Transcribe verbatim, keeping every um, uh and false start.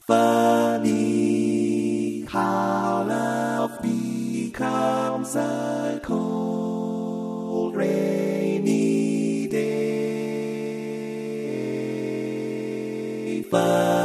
Funny how love becomes a cold, rainy day. Funny